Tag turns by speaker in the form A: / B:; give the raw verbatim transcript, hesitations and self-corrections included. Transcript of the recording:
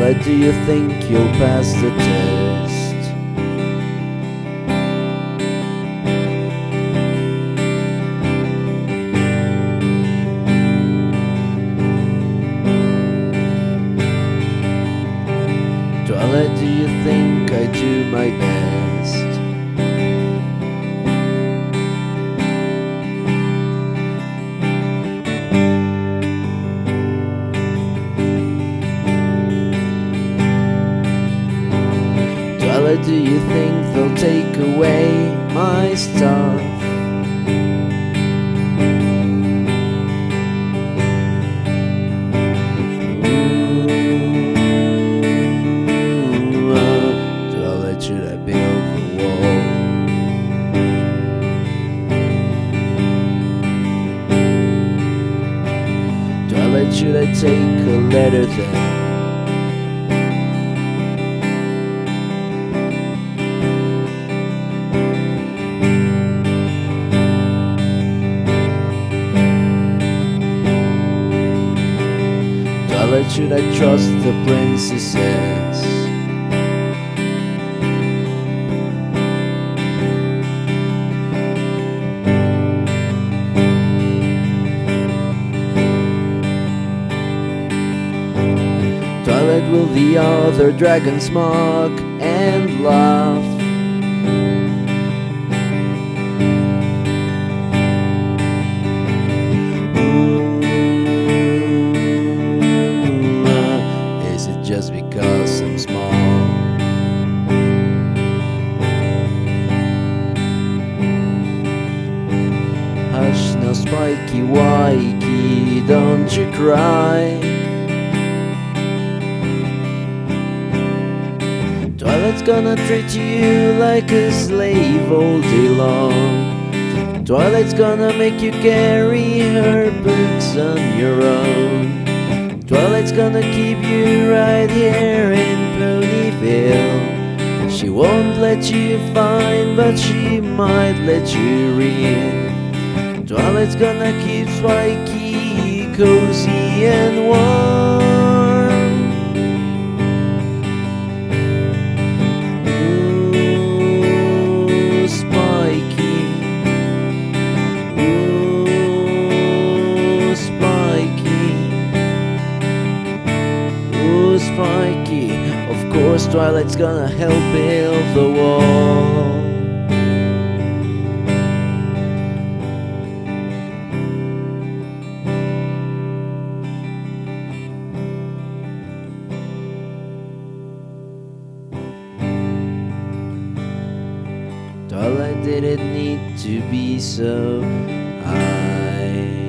A: Twilight, do you think you'll pass the test? Twilight, do you think I do my best? Twilight, do you think they'll take away my stuff? Ooh, uh, Twilight, should I build the wall? Twilight, should I take a letter then? Twilight, should I trust the princesses? Twilight, will the other dragons mock and laugh? Just because I'm small. Hush now, Spikey, Wikey, don't you cry. Twilight's gonna treat you like a slave all day long. Twilight's gonna make you carry her books on your own. Twilight's gonna keep you right here in Ponyville. She won't let you find, but she might let you read. Twilight's gonna keep Spikey cozy and warm. Ooh, Spikey. Ooh, Spikey. Ooh, Spikey, of course Twilight's gonna help build the wall. Twilight didn't need to be so high.